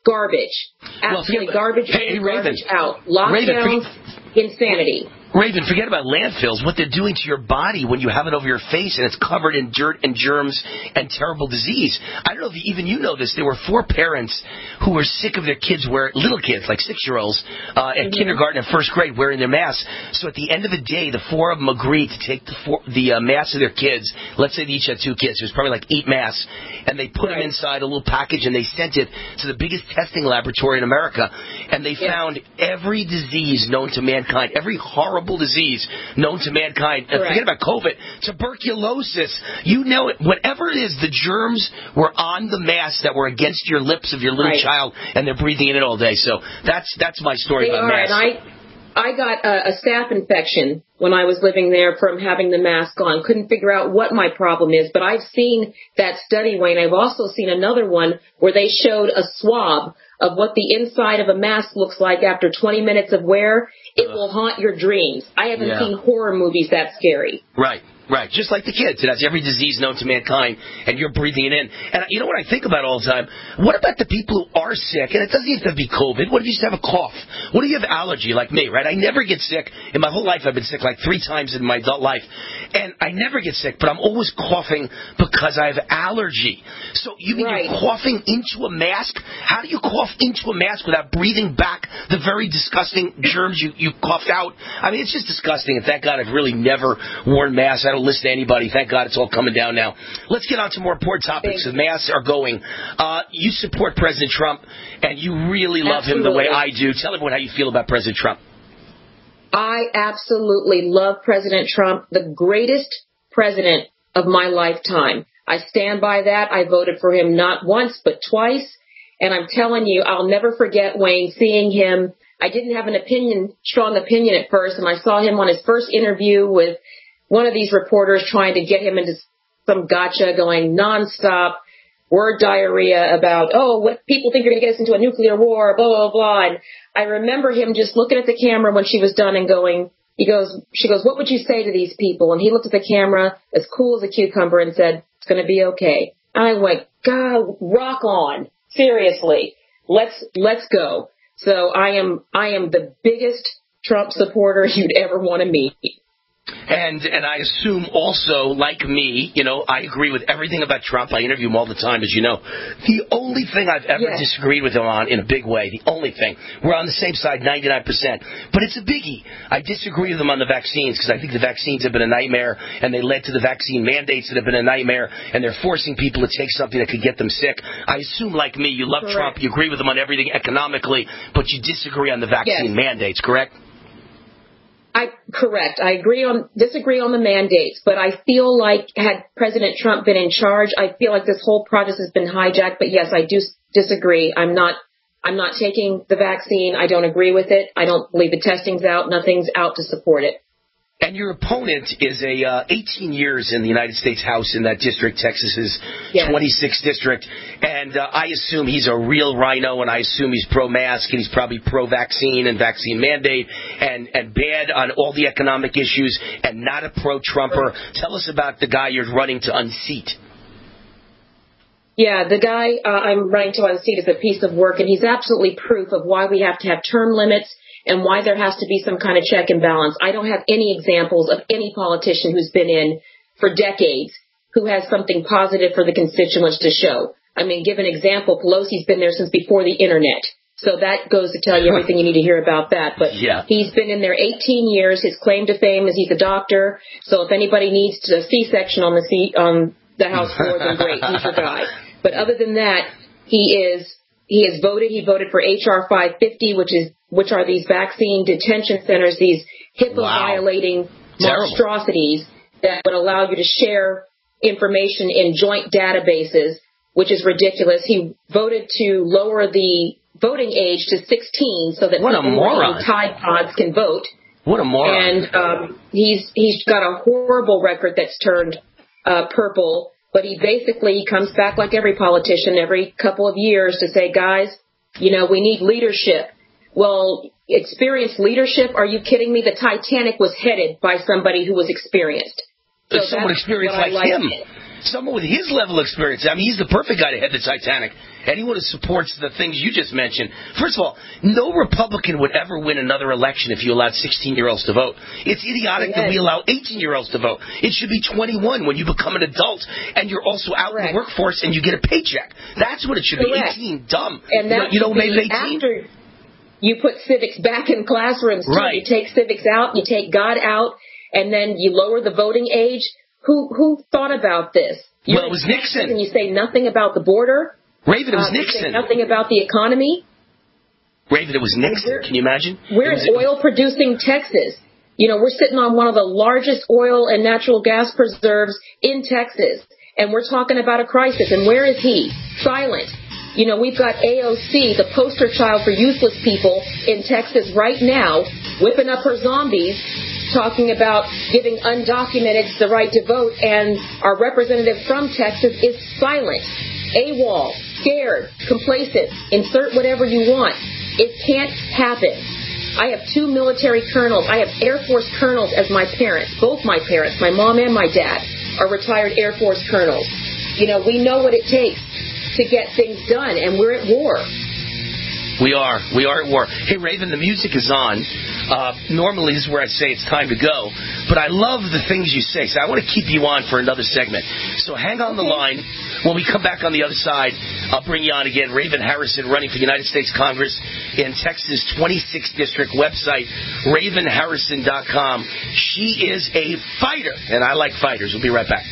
garbage. Absolutely garbage in, garbage out. Lockdowns, insanity. Raven, forget about landfills. What they're doing to your body when you have it over your face and it's covered in dirt and germs and terrible disease. I don't know if even you know this. There were 4 parents who were sick of their kids, little kids, like 6-year-olds, at kindergarten and first grade wearing their masks. So at the end of the day, the 4 of them agreed to take the masks of their kids. Let's say they each had 2 kids. It was probably like 8 masks. And they put them inside a little package and they sent it to the biggest testing laboratory in America. And they found every disease known to mankind, every horrible disease known to mankind. And forget about COVID, tuberculosis. You know it. Whatever it is, the germs were on the masks that were against your lips of your little child, and they're breathing in it all day. So that's my story about masks. And I got a staph infection when I was living there from having the mask on. Couldn't figure out what my problem is, but I've seen that study, Wayne. I've also seen another one where they showed a swab of what the inside of a mask looks like after 20 minutes of wear. It will haunt your dreams. I haven't seen horror movies that scary. Right, just like the kids. It has every disease known to mankind, and you're breathing it in. And you know what I think about all the time? What about the people who are sick, and it doesn't even have to be COVID. What if you just have a cough? What if you have allergy, like me, right? I never get sick. In my whole life, I've been sick like 3 times in my adult life. And I never get sick, but I'm always coughing because I have allergy. So you mean you're coughing into a mask? How do you cough into a mask without breathing back the very disgusting germs you coughed out? I mean, it's just disgusting, and thank God I've really never worn masks. I don't listen to anybody. Thank God it's all coming down now. Let's get on to more important topics. The masks are going. You support President Trump, and you really love him the way I do. Tell everyone how you feel about President Trump. I absolutely love President Trump, the greatest president of my lifetime. I stand by that. I voted for him not once, but twice. And I'm telling you, I'll never forget, Wayne, seeing him. I didn't have strong opinion at first, and I saw him on his first interview with one of these reporters trying to get him into some gotcha, going nonstop, word diarrhea about, what people think you're going to get us into a nuclear war, blah, blah, blah. And I remember him just looking at the camera when she was done and she goes, what would you say to these people? And he looked at the camera as cool as a cucumber and said, it's going to be okay. And I went, God, rock on. Seriously. Let's go. So I am the biggest Trump supporter you'd ever want to meet. And I assume also, like me, I agree with everything about Trump. I interview him all the time, as you know. The only thing I've ever disagreed with him on in a big way, the only thing, we're on the same side 99%, but it's a biggie. I disagree with him on the vaccines because I think the vaccines have been a nightmare, and they led to the vaccine mandates that have been a nightmare, and they're forcing people to take something that could get them sick. I assume, like me, you love Trump, you agree with him on everything economically, but you disagree on the vaccine mandates, correct? Correct. I disagree on the mandates, but I feel like had President Trump been in charge, I feel like this whole process has been hijacked. But yes, I do disagree. I'm not taking the vaccine. I don't agree with it. I don't believe the testing's out. Nothing's out to support it. And your opponent is 18 years in the United States House in that district, Texas's 26th district. And I assume he's a real rhino, and I assume he's pro-mask, and he's probably pro-vaccine and vaccine mandate, and bad on all the economic issues, and not a pro-Trumper. Tell us about the guy you're running to unseat. Yeah, the guy I'm running to unseat is a piece of work, and he's absolutely proof of why we have to have term limits and why there has to be some kind of check and balance. I don't have any examples of any politician who's been in for decades who has something positive for the constituents to show. I mean, give an example, Pelosi's been there since before the Internet. So that goes to tell you everything you need to hear about that. But he's been in there 18 years. His claim to fame is he's a doctor. So if anybody needs a C-section on the House floor, then great, he's your guy. But other than that, he has voted. He voted for H.R. 550, which are these vaccine detention centers, these HIPAA-violating monstrosities that would allow you to share information in joint databases, which is ridiculous. He voted to lower the voting age to 16 so that people in Tide Pods can vote. What a moron. And he's got a horrible record that's turned purple. But he comes back like every politician every couple of years to say, guys, we need leadership. Well, experienced leadership? Are you kidding me? The Titanic was headed by somebody who was experienced. So someone experienced like him. someone with his level of experience. I mean, he's the perfect guy to head the Titanic. Anyone who supports the things you just mentioned. First of all, no Republican would ever win another election if you allowed 16-year-olds to vote. It's idiotic that we allow 18-year-olds to vote. It should be 21 when you become an adult and you're also out in the workforce and you get a paycheck. That's what it should be. 18, dumb. And that you know, maybe 18. After you put civics back in classrooms, too. You take civics out, you take God out, and then you lower the voting age. Who thought about this? Well, it was Nixon. And you say nothing about the border. Raven, it was Nixon. Nothing about the economy. Raven, it was Nixon. Can you imagine? We're in oil-producing Texas. You know, we're sitting on one of the largest oil and natural gas preserves in Texas, and we're talking about a crisis. And where is he? Silent. You know, we've got AOC, the poster child for useless people in Texas right now, whipping up her zombies, talking about giving undocumented the right to vote, and our representative from Texas is silent. AWOL, scared, complacent, insert whatever you want. It can't happen. I have 2 military colonels. I have Air Force colonels as my parents. Both my parents, my mom and my dad, are retired Air Force colonels. You know, we know what it takes to get things done, and we're at war. We are at war. Hey, Raven, the music is on. Normally this is where I say it's time to go, but I love the things you say, so I want to keep you on for another segment. So hang on the line. When we come back on the other side, I'll bring you on again. Raven Harrison, running for United States Congress in Texas' 26th District. Website, RavenHarrison.com. She is a fighter, and I like fighters. We'll be right back.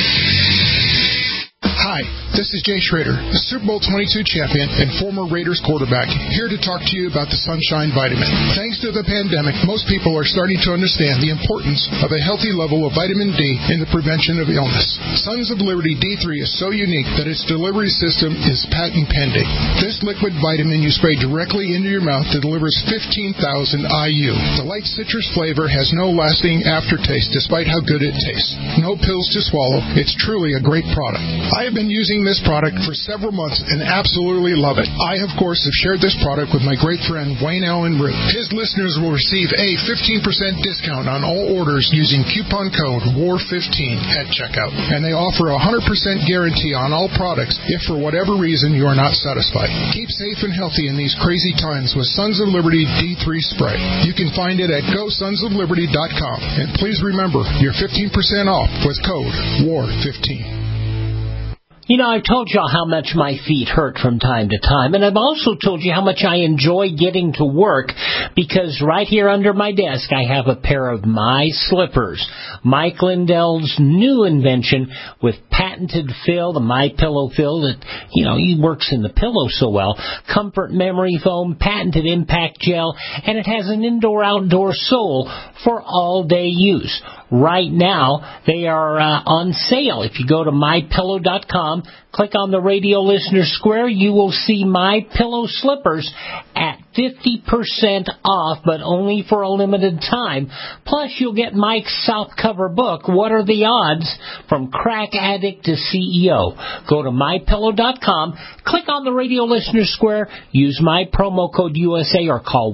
Hi, this is Jay Schrader, the Super Bowl 22 champion and former Raiders quarterback, here to talk to you about the Sunshine Vitamin. Thanks to the pandemic, most people are starting to understand the importance of a healthy level of vitamin D in the prevention of illness. Sons of Liberty D3 is so unique that its delivery system is patent pending. This liquid vitamin you spray directly into your mouth that delivers 15,000 IU. The light citrus flavor has no lasting aftertaste despite how good it tastes. No pills to swallow. It's truly a great product. I have been using this product for several months and absolutely love it. I, of course, have shared this product with my great friend Wayne Allen Root. His listeners will receive a 15% discount on all orders using coupon code WAR15 at checkout. And they offer a 100% guarantee on all products if for whatever reason you are not satisfied. Keep safe and healthy in these crazy times with Sons of Liberty D3 Spray. You can find it at GoSonsOfLiberty.com. And please remember, you're 15% off with code WAR15. You know, I've told y'all how much my feet hurt from time to time, and I've also told you how much I enjoy getting to work, because right here under my desk I have a pair of my slippers. Mike Lindell's new invention with patented fill, the My Pillow fill that, you know, he works in the pillow so well, comfort memory foam, patented impact gel, and it has an indoor-outdoor sole for all-day use. Right now, they are on sale. If you go to MyPillow.com, click on the radio listener square, you will see My Pillow slippers at 50% off, but only for a limited time. Plus, you'll get Mike's softcover book, What Are the Odds? From Crack Addict to CEO. Go to MyPillow.com, click on the radio listener square, use my promo code USA, or call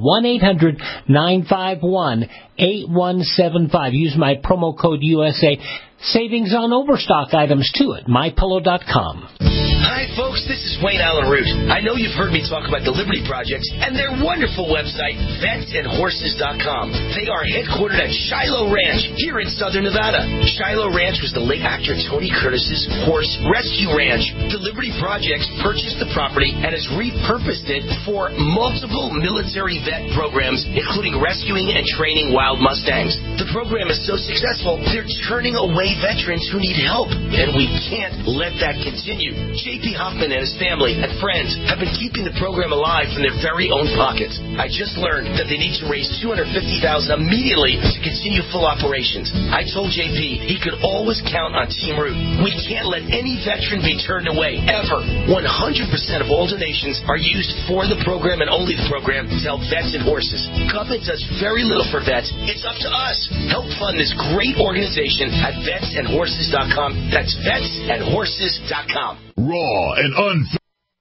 1-800-951-8175. Use my promo code USA. Savings on overstock items, too, at MyPillow.com. Hi, folks. This is Wayne Allen Root. I know you've heard me talk about the Liberty Projects and their wonderful website, VetsAndHorses.com. They are headquartered at Shiloh Ranch here in southern Nevada. Shiloh Ranch was the late actor Tony Curtis's horse rescue ranch. The Liberty Projects purchased the property and has repurposed it for multiple military vet programs, including rescuing and training wild Mustangs. The program is so successful, they're turning away veterans who need help, and we can't let that continue. J.P. Hoffman and his family and friends have been keeping the program alive from their very own pockets. I just learned that they need to raise $250,000 immediately to continue full operations. I told J.P. he could always count on Team Root. We can't let any veteran be turned away, ever. 100% of all donations are used for the program and only the program to help vets and horses. Government does very little for vets. It's up to us. Help fund this great organization at VetsAndHorses.com. That's VetsAndHorses.com. Raw and unfiltered.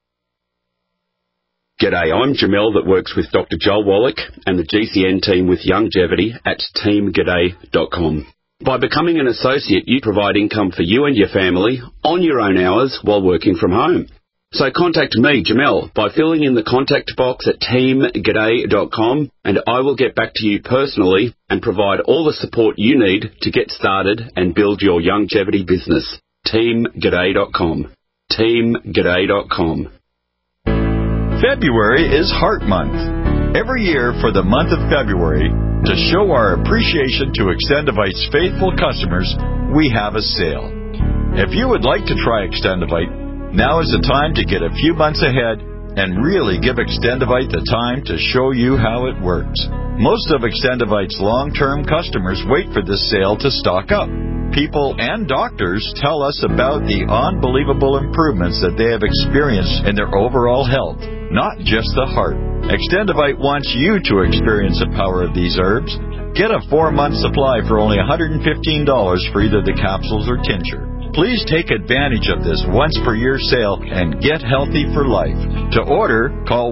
G'day, I'm Jamel that works with Dr. Joel Wallach and the GCN team with Longevity at teamg'day.com. By becoming an associate, you provide income for you and your family on your own hours while working from home. So contact me, Jamel, by filling in the contact box at teamg'day.com, and I will get back to you personally and provide all the support you need to get started and build your longevity business. teamg'day.com. teamg'day.com. February is Heart Month. Every year for the month of February, to show our appreciation to Extendivite's faithful customers, we have a sale. If you would like to try Extendivite, now is the time to get a few months ahead and really give Extendivite the time to show you how it works. Most of Extendivite's long-term customers wait for this sale to stock up. People and doctors tell us about the unbelievable improvements that they have experienced in their overall health, not just the heart. Extendivite wants you to experience the power of these herbs. Get a 4-month supply for only $115 for either the capsules or tincture. Please take advantage of this once-per-year sale and get healthy for life. To order, call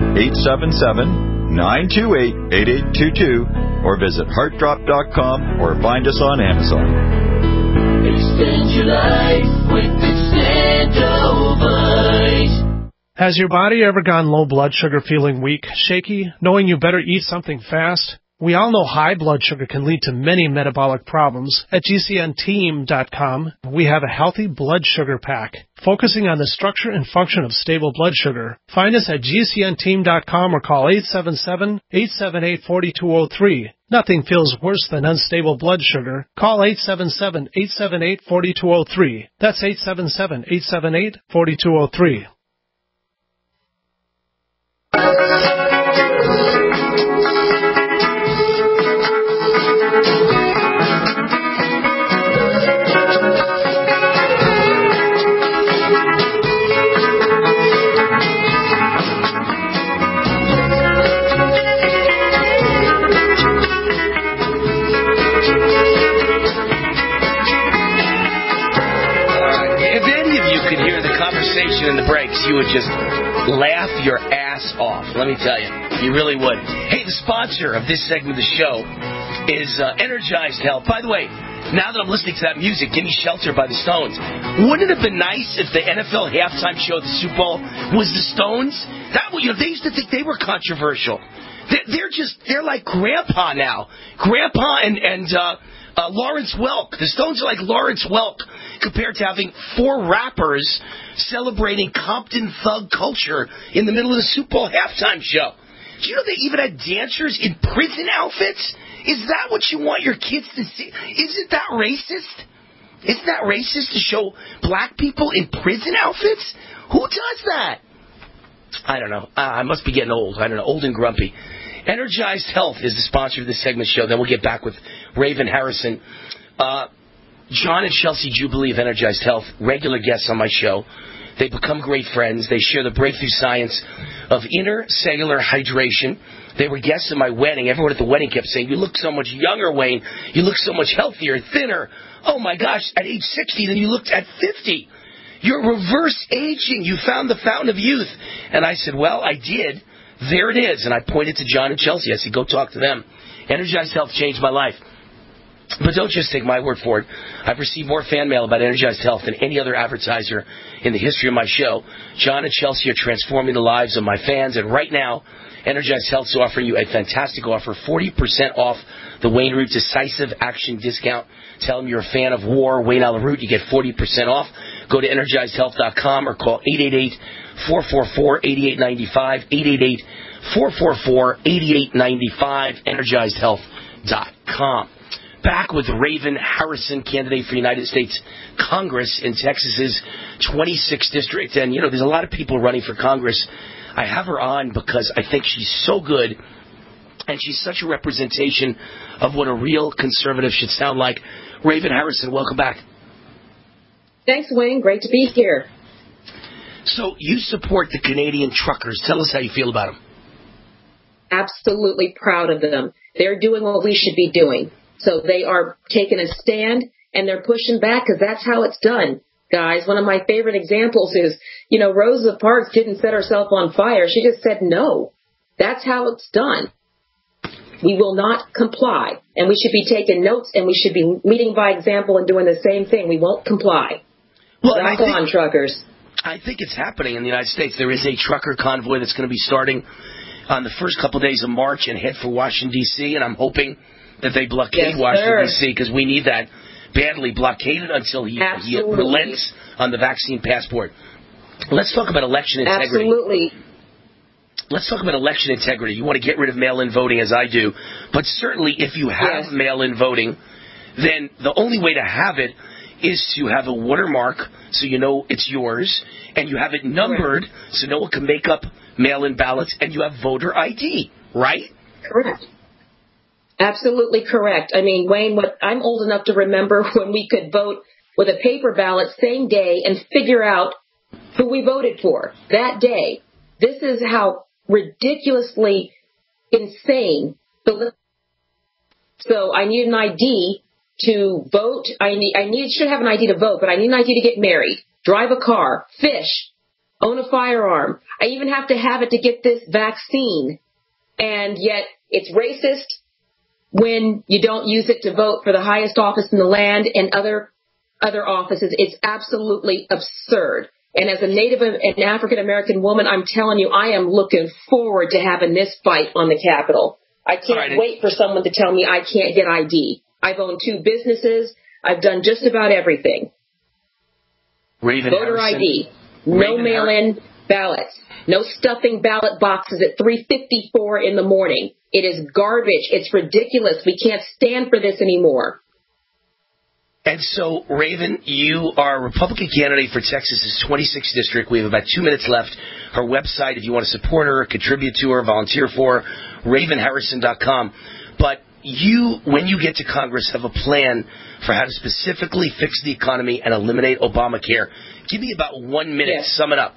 1-877-928-8822 or visit heartdrop.com or find us on Amazon. Extend your life with Extendovite. Has your body ever gone low blood sugar, feeling weak, shaky, knowing you better eat something fast? We all know high blood sugar can lead to many metabolic problems. At GCNteam.com, we have a healthy blood sugar pack, focusing on the structure and function of stable blood sugar. Find us at GCNteam.com or call 877-878-4203. Nothing feels worse than unstable blood sugar. Call 877-878-4203. That's 877-878-4203. In the breaks, you would just laugh your ass off. Let me tell you, you really would. Hey, the sponsor of this segment of the show is Energized Health. By the way, now that I'm listening to that music, Gimme Shelter by the Stones, wouldn't it have been nice if the NFL halftime show at the Super Bowl was the Stones? That, they used to think they were controversial. They're like Grandpa now. Grandpa and Lawrence Welk. The Stones are like Lawrence Welk compared to having 4 rappers celebrating Compton thug culture in the middle of the Super Bowl halftime show. Do you know they even had dancers in prison outfits? Is that what you want your kids to see? Isn't that racist? Isn't that racist to show black people in prison outfits? Who does that? I don't know. I must be getting old. I don't know. Old and grumpy. Energized Health is the sponsor of this segment show. Then we'll get back with Raven Harrison. John and Chelsea Jubilee of Energized Health, regular guests on my show. They become great friends. They share the breakthrough science of intercellular hydration. They were guests at my wedding. Everyone at the wedding kept saying, "You look so much younger, Wayne. You look so much healthier, thinner. Oh, my gosh, at age 60 than you looked at 50. You're reverse aging. You found the fountain of youth." And I said, well, I did. There it is. And I pointed to John and Chelsea. I said, go talk to them. Energized Health changed my life. But don't just take my word for it. I've received more fan mail about Energized Health than any other advertiser in the history of my show. John and Chelsea are transforming the lives of my fans. And right now, Energized Health is offering you a fantastic offer, 40% off the Wayne Root Decisive Action Discount. Tell them you're a fan of War, Wayne Allen Root. You get 40% off. Go to EnergizedHealth.com or call 888-444-8895, 888-444-8895, EnergizedHealth.com. Back with Raven Harrison, candidate for United States Congress in Texas's 26th district. And, you know, there's a lot of people running for Congress. I have her on because I think she's so good, and she's such a representation of what a real conservative should sound like. Raven Harrison, welcome back. Thanks, Wayne. Great to be here. So you support the Canadian truckers. Tell us how you feel about them. Absolutely proud of them. They're doing what we should be doing. So they are taking a stand, and they're pushing back because that's how it's done. Guys, one of my favorite examples is, you know, Rosa Parks didn't set herself on fire. She just said no. That's how it's done. We will not comply. And we should be taking notes, and we should be leading by example and doing the same thing. We won't comply. Well, Rock on, truckers. I think it's happening in the United States. There is a trucker convoy that's going to be starting on the first couple days of March and head for Washington, D.C., and I'm hoping that they blockade Washington, D.C., because we need that badly blockaded until he relents on the vaccine passport. Let's talk about election integrity. Absolutely. Let's talk about election integrity. You want to get rid of mail-in voting, as I do, but certainly if you have mail-in voting, then the only way to have it is to have a watermark so you know it's yours, and you have it numbered so no one can make up mail-in ballots, and you have voter ID, right? Correct. Absolutely correct. I mean, Wayne, I'm old enough to remember when we could vote with a paper ballot same day and figure out who we voted for that day. This is how ridiculously insane. So I need an ID to vote. Should have an ID to vote, but I need an ID to get married, drive a car, fish, own a firearm. I even have to have it to get this vaccine. And yet it's racist when you don't use it to vote for the highest office in the land and other offices. It's absolutely absurd. And as a Native and African-American woman, I'm telling you, I am looking forward to having this fight on the Capitol. I can't wait for someone to tell me I can't get ID. I've owned 2 businesses. I've done just about everything. Voter ID. No mail-in ballots. No stuffing ballot boxes at 3:54 in the morning. It is garbage. It's ridiculous. We can't stand for this anymore. And so, Raven, you are a Republican candidate for Texas's 26th district. We have about 2 minutes left. Her website, if you want to support her, contribute to her, volunteer for her, RavenHarrison.com. But you, when you get to Congress, have a plan for how to specifically fix the economy and eliminate Obamacare. Give me about 1 minute. Sum it up.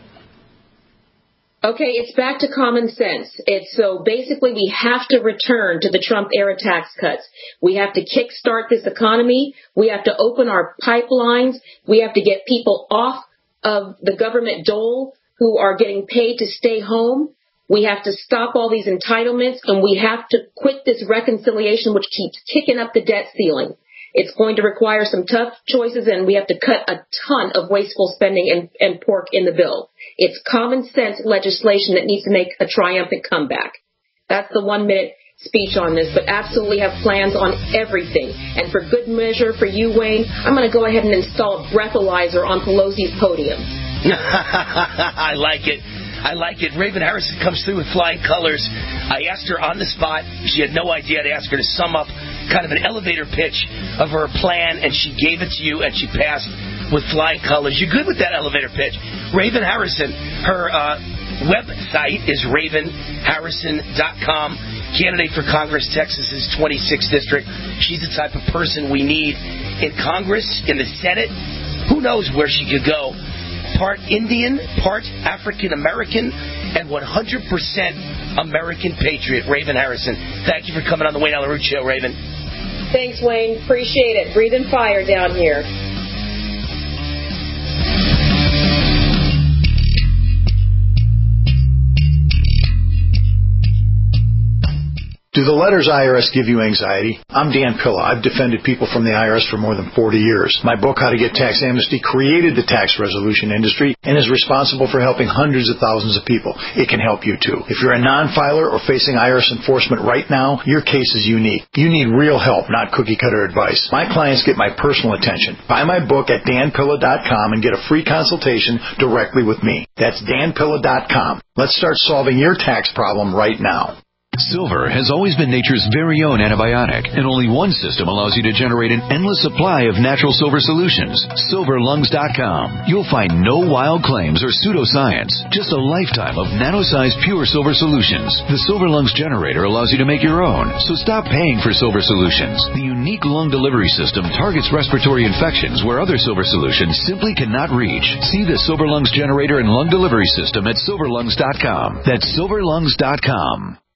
Okay, it's back to common sense. So basically we have to return to the Trump-era tax cuts. We have to kickstart this economy. We have to open our pipelines. We have to get people off of the government dole who are getting paid to stay home. We have to stop all these entitlements, and we have to quit this reconciliation which keeps kicking up the debt ceiling. It's going to require some tough choices, and we have to cut a ton of wasteful spending and pork in the bill. It's common sense legislation that needs to make a triumphant comeback. That's the 1 minute speech on this, but absolutely have plans on everything. And for good measure for you, Wayne, I'm going to go ahead and install a breathalyzer on Pelosi's podium. I like it. I like it. Raven Harrison comes through with flying colors. I asked her on the spot. She had no idea. I'd ask her to sum up kind of an elevator pitch of her plan, and she gave it to you, and she passed with flying colors. You're good with that elevator pitch. Raven Harrison, her website is RavenHarrison.com. Candidate for Congress, Texas's 26th district. She's the type of person we need in Congress, in the Senate. Who knows where she could go. Part Indian, part African-American, and 100% American patriot, Raven Harrison. Thank you for coming on the Wayne Allyn Root Show, Raven. Thanks, Wayne. Appreciate it. Breathing fire down here. Do the letters IRS give you anxiety? I'm Dan Pilla. I've defended people from the IRS for more than 40 years. My book, How to Get Tax Amnesty, created the tax resolution industry and is responsible for helping hundreds of thousands of people. It can help you too. If you're a non-filer or facing IRS enforcement right now, your case is unique. You need real help, not cookie-cutter advice. My clients get my personal attention. Buy my book at danpilla.com and get a free consultation directly with me. That's danpilla.com. Let's start solving your tax problem right now. Silver has always been nature's very own antibiotic, and only one system allows you to generate an endless supply of natural silver solutions. SilverLungs.com. You'll find no wild claims or pseudoscience, just a lifetime of nano-sized pure silver solutions. The Silver Lungs generator allows you to make your own, so stop paying for silver solutions. The unique lung delivery system targets respiratory infections where other silver solutions simply cannot reach. See the Silver Lungs generator and lung delivery system at SilverLungs.com. That's SilverLungs.com.